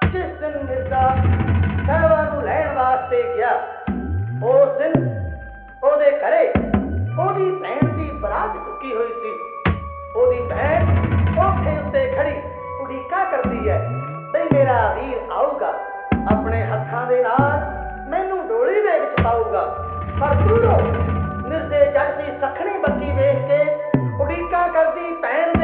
जिस दिन मिर्जा साहिबा नूं लैण वास्ते गया उस दिन ਉਹਦੇ ਘਰੇ ਉਹਦੀ ਭੈਣ ਦੀ ਬਰਾਤ ਚੁੱਕੀ ਹੋਈ ਸੀ। ਉਹਦੀ ਭੈਣ ਕੋਠੇ ਉੱਤੇ ਖੜੀ ਉਡੀਕਾਂ ਕਰਦੀ ਹੈ ਬਈ ਮੇਰਾ ਵੀਰ ਆਊਗਾ, ਆਪਣੇ ਹੱਥਾਂ ਦੇ ਨਾਲ ਮੈਨੂੰ ਡੋਲੀ ਦੇ ਵਿੱਚ ਪਾਊਗਾ। ਪਰ ਦੂਰੋਂ ਮਿਰਜ਼ੇ ਜੱਟ ਦੀ ਸੱਖਣੀ ਬੱਤੀ ਵੇਖ ਕੇ ਉਡੀਕਾਂ ਕਰਦੀ ਭੈਣ